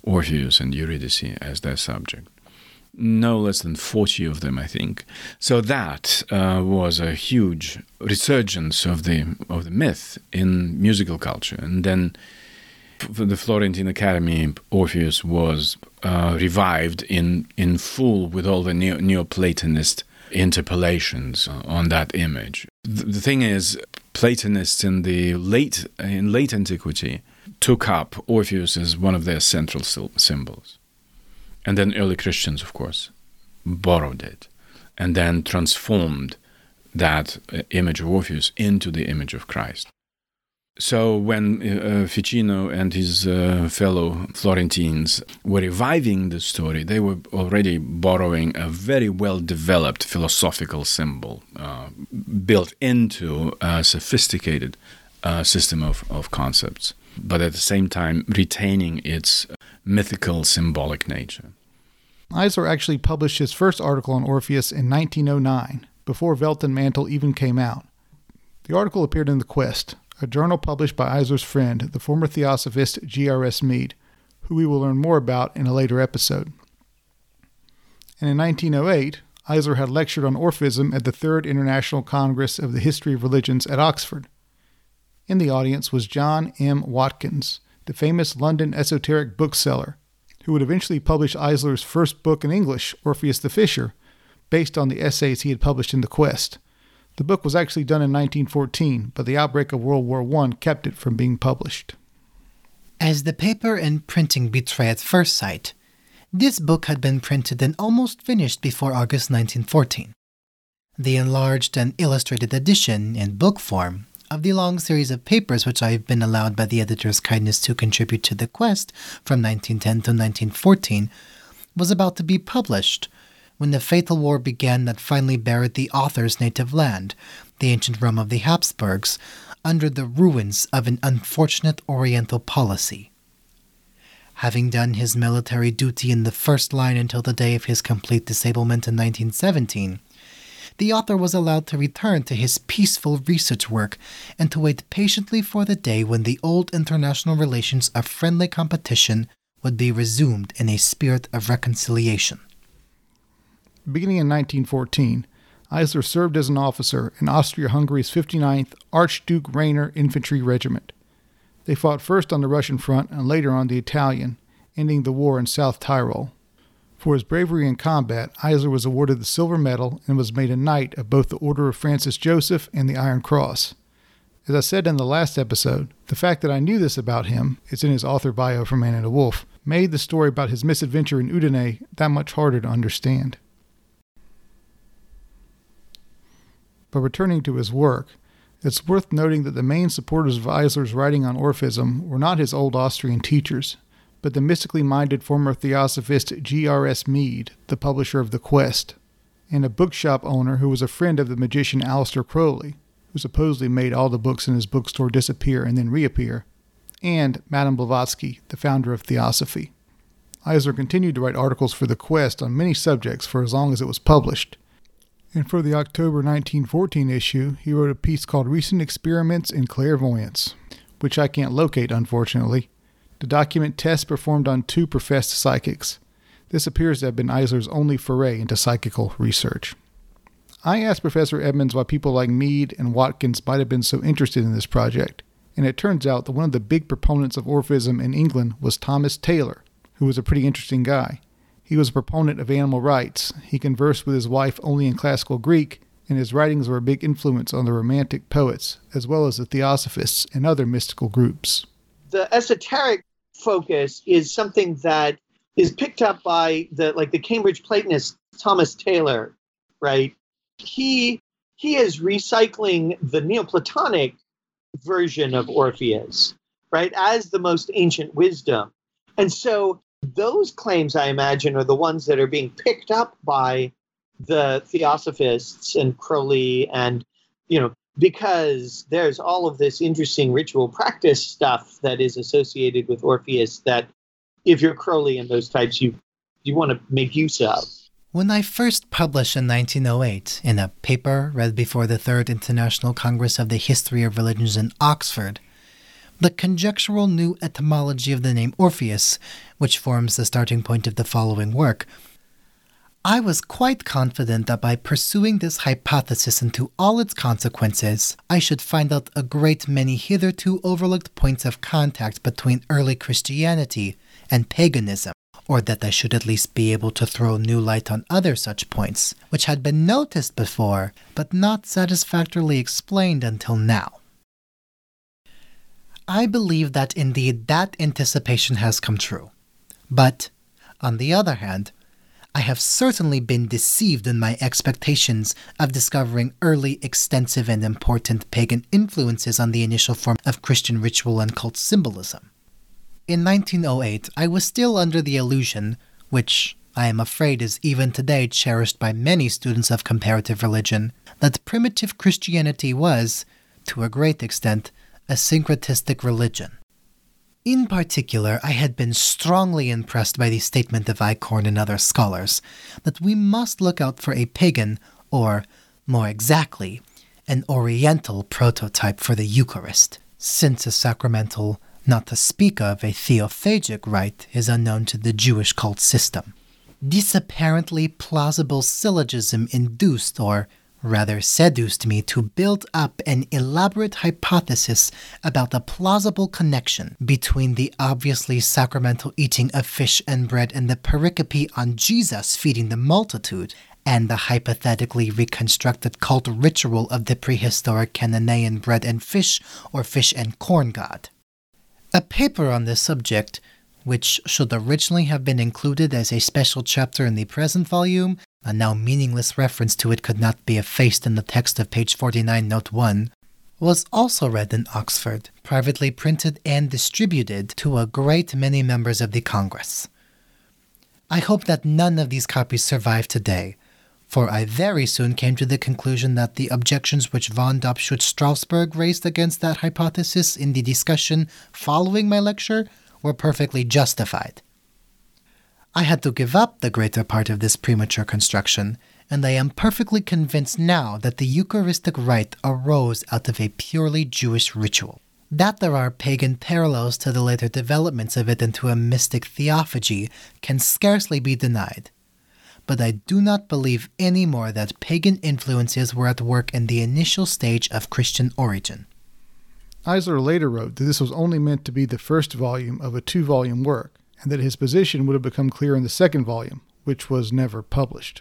Orpheus and Eurydice as their subject. No less than forty of them, I think. So that uh, was a huge resurgence of the of the myth in musical culture. And then for the Florentine Academy, Orpheus was uh, revived in, in full with all the Neo- Neoplatonist interpolations on that image. The, the thing is, Platonists in the late in late antiquity took up Orpheus as one of their central symbols. And then early Christians, of course, borrowed it and then transformed that image of Orpheus into the image of Christ. So when uh, Ficino and his uh, fellow Florentines were reviving the story, they were already borrowing a very well-developed philosophical symbol uh, built into a sophisticated uh, system of, of concepts, but at the same time retaining its mythical, symbolic nature. Eisler actually published his first article on Orpheus in nineteen oh nine, before Weltenmantel even came out. The article appeared in The Quest, a journal published by Eisler's friend, the former theosophist G R S Mead, who we will learn more about in a later episode. And in nineteen oh eight, Eisler had lectured on Orphism at the Third International Congress of the History of Religions at Oxford. In the audience was John M. Watkins, the famous London esoteric bookseller, who would eventually publish Eisler's first book in English, Orpheus the Fisher, based on the essays he had published in The Quest. The book was actually done in nineteen fourteen, but the outbreak of World War One kept it from being published. As the paper and printing betray at first sight, this book had been printed and almost finished before August nineteen fourteen. The enlarged and illustrated edition, in book form, of the long series of papers which I have been allowed by the editor's kindness to contribute to The Quest from nineteen ten to nineteen fourteen, was about to be published when the fatal war began that finally buried the author's native land, the ancient Rome of the Habsburgs, under the ruins of an unfortunate Oriental policy. Having done his military duty in the first line until the day of his complete disablement in nineteen seventeen, the author was allowed to return to his peaceful research work and to wait patiently for the day when the old international relations of friendly competition would be resumed in a spirit of reconciliation. Beginning in nineteen fourteen, Eisler served as an officer in Austria-Hungary's fifty-ninth Archduke Rainer Infantry Regiment. They fought first on the Russian front and later on the Italian, ending the war in South Tyrol. For his bravery in combat, Eisler was awarded the Silver Medal and was made a Knight of both the Order of Francis Joseph and the Iron Cross. As I said in the last episode, the fact that I knew this about him, it's in his author bio for Man and a Wolf, made the story about his misadventure in Udine that much harder to understand. But returning to his work, it's worth noting that the main supporters of Eisler's writing on Orphism were not his old Austrian teachers, but the mystically minded former theosophist G R S Mead, the publisher of The Quest, and a bookshop owner who was a friend of the magician Aleister Crowley, who supposedly made all the books in his bookstore disappear and then reappear, and Madame Blavatsky, the founder of Theosophy. Eisler continued to write articles for The Quest on many subjects for as long as it was published, and for the October nineteen fourteen issue, he wrote a piece called Recent Experiments in Clairvoyance, which I can't locate, unfortunately, to document tests performed on two professed psychics. This appears to have been Eisler's only foray into psychical research. I asked Professor Edmonds why people like Mead and Watkins might have been so interested in this project, and it turns out that one of the big proponents of Orphism in England was Thomas Taylor, who was a pretty interesting guy. He was a proponent of animal rights. He conversed with his wife only in classical Greek, and his writings were a big influence on the Romantic poets, as well as the Theosophists and other mystical groups. The esoteric focus is something that is picked up by the like the Cambridge Platonist Thomas Taylor, right? He he is recycling the Neoplatonic version of Orpheus, right, as the most ancient wisdom. And so those claims, I imagine, are the ones that are being picked up by the Theosophists and Crowley, and, you know, because there's all of this interesting ritual practice stuff that is associated with Orpheus that if you're Crowley and those types, you you want to make use of. When I first published in nineteen oh eight in a paper read before the Third International Congress of the History of Religions in Oxford, the conjectural new etymology of the name Orpheus, which forms the starting point of the following work, I was quite confident that by pursuing this hypothesis into all its consequences, I should find out a great many hitherto overlooked points of contact between early Christianity and paganism, or that I should at least be able to throw new light on other such points, which had been noticed before, but not satisfactorily explained until now. I believe that indeed that anticipation has come true. But, on the other hand, I have certainly been deceived in my expectations of discovering early, extensive, and important pagan influences on the initial form of Christian ritual and cult symbolism. In nineteen oh eight, I was still under the illusion, which I am afraid is even today cherished by many students of comparative religion, that primitive Christianity was, to a great extent, a syncretistic religion. In particular, I had been strongly impressed by the statement of Eichhorn and other scholars that we must look out for a pagan, or, more exactly, an Oriental prototype for the Eucharist, since a sacramental, not to speak of a theophagic rite, is unknown to the Jewish cult system. This apparently plausible syllogism induced, or rather seduced me to build up an elaborate hypothesis about the plausible connection between the obviously sacramental eating of fish and bread and the pericope on Jesus feeding the multitude, and the hypothetically reconstructed cult ritual of the prehistoric Canaan bread and fish or fish and corn god. A paper on this subject, which should originally have been included as a special chapter in the present volume, a now meaningless reference to it could not be effaced in the text of page forty-nine, note one, was also read in Oxford, privately printed and distributed to a great many members of the Congress. I hope that none of these copies survive today, for I very soon came to the conclusion that the objections which von Dobschuetz-Straussberg raised against that hypothesis in the discussion following my lecture were perfectly justified. I had to give up the greater part of this premature construction, and I am perfectly convinced now that the Eucharistic rite arose out of a purely Jewish ritual. That there are pagan parallels to the later developments of it into a mystic theophagy can scarcely be denied. But I do not believe any more that pagan influences were at work in the initial stage of Christian origin. Eisler later wrote that this was only meant to be the first volume of a two-volume work, and that his position would have become clear in the second volume, which was never published.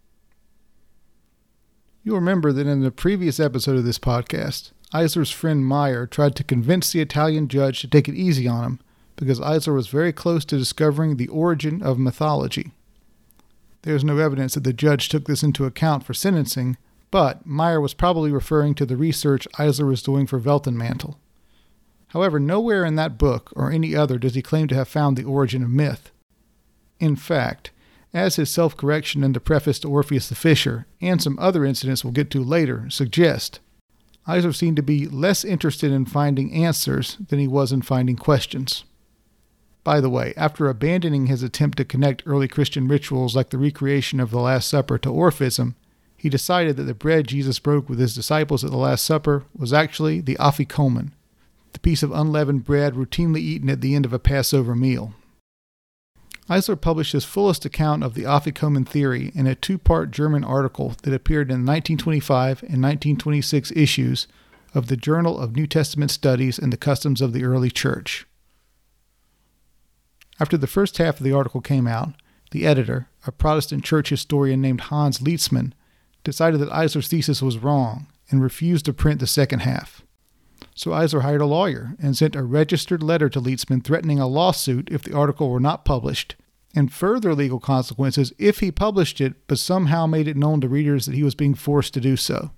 You'll remember that in the previous episode of this podcast, Eisler's friend Meyer tried to convince the Italian judge to take it easy on him because Eisler was very close to discovering the origin of mythology. There is no evidence that the judge took this into account for sentencing, but Meyer was probably referring to the research Eisler was doing for Weltenmantel. However, nowhere in that book or any other does he claim to have found the origin of myth. In fact, as his self-correction in the preface to Orpheus the Fisher, and some other incidents we'll get to later, suggest, Eisler seemed to be less interested in finding answers than he was in finding questions. By the way, after abandoning his attempt to connect early Christian rituals like the recreation of the Last Supper to Orphism, he decided that the bread Jesus broke with his disciples at the Last Supper was actually the afikomen, the piece of unleavened bread routinely eaten at the end of a Passover meal. Eisler published his fullest account of the afikomen theory in a two-part German article that appeared in the nineteen twenty-five and nineteen twenty-six issues of the Journal of New Testament Studies and the Customs of the Early Church. After the first half of the article came out, the editor, a Protestant church historian named Hans Lietzmann, decided that Eisler's thesis was wrong and refused to print the second half. So Eisler hired a lawyer and sent a registered letter to Lietzmann threatening a lawsuit if the article were not published, and further legal consequences if he published it but somehow made it known to readers that he was being forced to do so.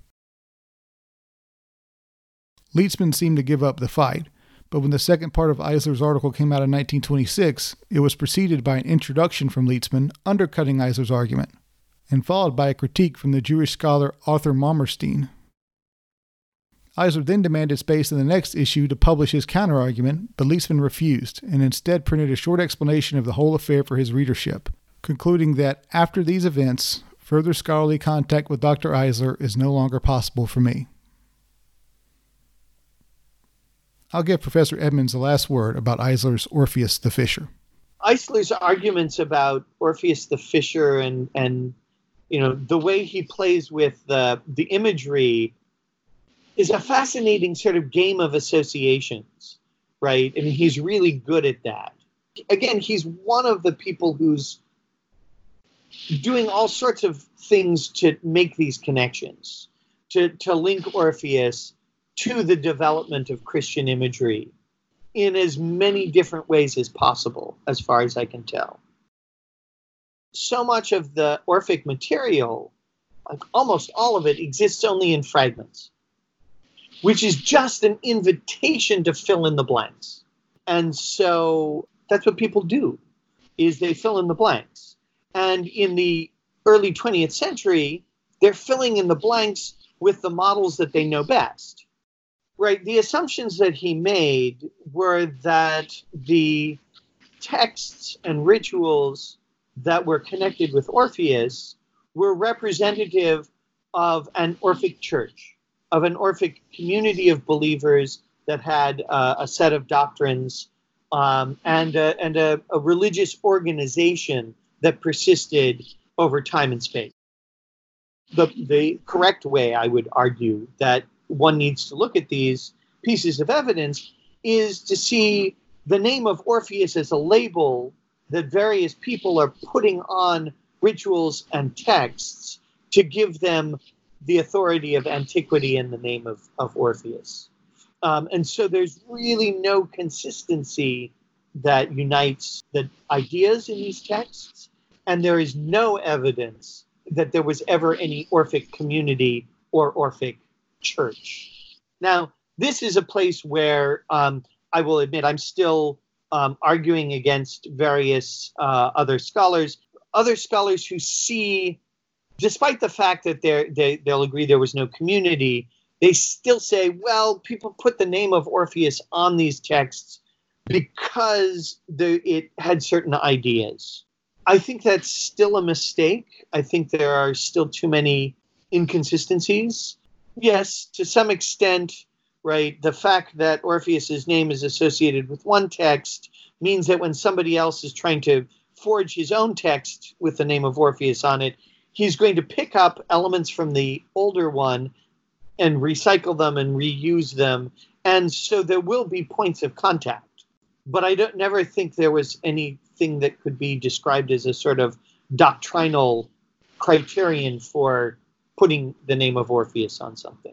Lietzmann seemed to give up the fight, but when the second part of Eisler's article came out in nineteen twenty-six, it was preceded by an introduction from Lietzmann undercutting Eisler's argument, and followed by a critique from the Jewish scholar Arthur Mommerstein. Eisler then demanded space in the next issue to publish his counterargument, but Lietzmann refused, and instead printed a short explanation of the whole affair for his readership, concluding that after these events, further scholarly contact with Doctor Eisler is no longer possible for me. I'll give Professor Edmonds the last word about Eisler's Orpheus the Fisher. Eisler's arguments about Orpheus the Fisher and, and you know, the way he plays with the, the imagery is a fascinating sort of game of associations, right? I mean, he's really good at that. Again, he's one of the people who's doing all sorts of things to make these connections, to, to link Orpheus to the development of Christian imagery in as many different ways as possible, as far as I can tell. So much of the Orphic material, like almost all of it, exists only in fragments, which is just an invitation to fill in the blanks. And so that's what people do, is they fill in the blanks. And in the early twentieth century, they're filling in the blanks with the models that they know best. Right, the assumptions that he made were that the texts and rituals that were connected with Orpheus were representative of an Orphic church, of an Orphic community of believers that had uh, a set of doctrines um, and, a, and a, a religious organization that persisted over time and space. The, the correct way, I would argue, that one needs to look at these pieces of evidence is to see the name of Orpheus as a label that various people are putting on rituals and texts to give them the authority of antiquity in the name of, of Orpheus. Um, and so there's really no consistency that unites the ideas in these texts, and there is no evidence that there was ever any Orphic community or Orphic church. Now, this is a place where um, I will admit I'm still um, arguing against various uh, other scholars, other scholars who see, despite the fact that they're, they, they'll agree there was no community, they still say, well, people put the name of Orpheus on these texts because the, it had certain ideas. I think that's still a mistake. I think there are still too many inconsistencies. Yes, to some extent, right, the fact that Orpheus's name is associated with one text means that when somebody else is trying to forge his own text with the name of Orpheus on it, he's going to pick up elements from the older one and recycle them and reuse them. And so there will be points of contact. But I don't never think there was anything that could be described as a sort of doctrinal criterion for putting the name of Orpheus on something.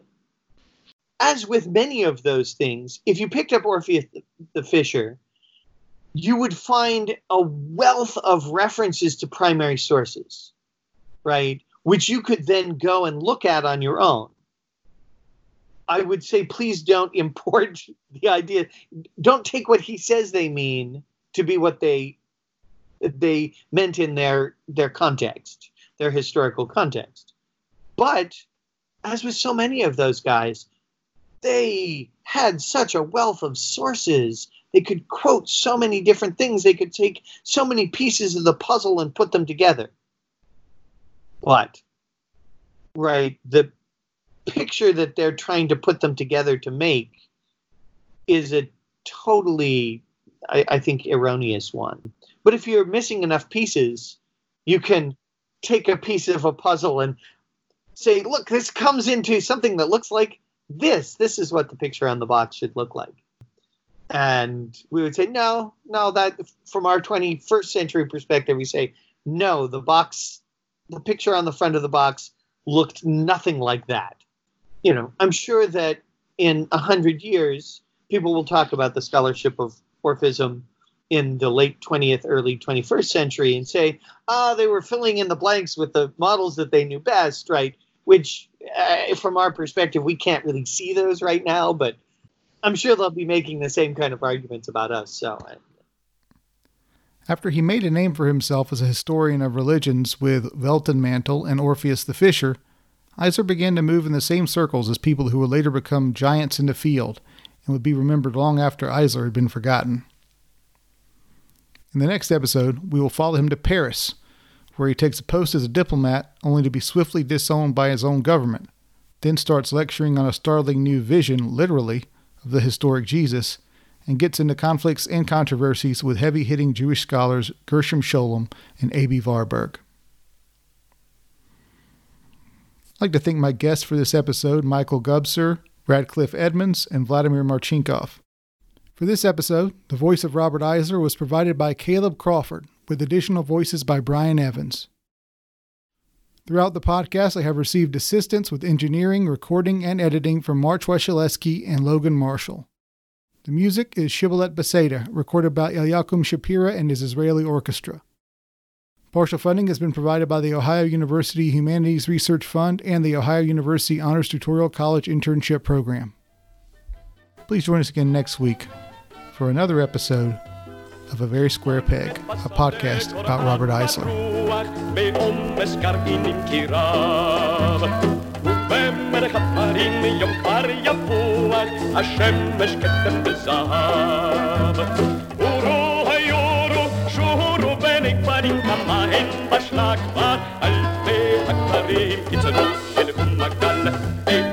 As with many of those things, if you picked up Orpheus the Fisher, you would find a wealth of references to primary sources, right? Which you could then go and look at on your own. I would say, please don't import the idea. Don't take what he says they mean to be what they they meant in their their context, their historical context. But as with so many of those guys, they had such a wealth of sources. They could quote so many different things. They could take so many pieces of the puzzle and put them together. But, right, the picture that they're trying to put them together to make is a totally, I, I think, erroneous one. But if you're missing enough pieces, you can take a piece of a puzzle and say, look, this comes into something that looks like this. This is what the picture on the box should look like. And we would say, no, no, that from our twenty-first century perspective, we say, no, the box, the picture on the front of the box looked nothing like that. You know, I'm sure that in a hundred years, people will talk about the scholarship of Orphism in the late twentieth, early twenty-first century and say, ah, oh, they were filling in the blanks with the models that they knew best, right? Which, uh, from our perspective, we can't really see those right now, but I'm sure they'll be making the same kind of arguments about us. So, after he made a name for himself as a historian of religions with Weltenmantel and Orpheus the Fisher, Eisler began to move in the same circles as people who would later become giants in the field and would be remembered long after Eisler had been forgotten. In the next episode, we will follow him to Paris, where he takes a post as a diplomat only to be swiftly disowned by his own government, then starts lecturing on a startling new vision, literally, of the historic Jesus, and gets into conflicts and controversies with heavy-hitting Jewish scholars Gershom Scholem and A B Warburg. I'd like to thank my guests for this episode, Michael Gubser, Radcliffe Edmonds, and Vladimir Marchinkov. For this episode, the voice of Robert Eisler was provided by Caleb Crawford, with additional voices by Brian Evans. Throughout the podcast, I have received assistance with engineering, recording, and editing from March Wasileski and Logan Marshall. The music is Shibboleth Beseda, recorded by Eliakim Shapira and his Israeli Orchestra. Partial funding has been provided by the Ohio University Humanities Research Fund and the Ohio University Honors Tutorial College Internship Program. Please join us again next week for another episode of A Very Square Peg, a podcast about Robert Eisler. בשלג כבר אלפי הכפרים יצאו אל אומגל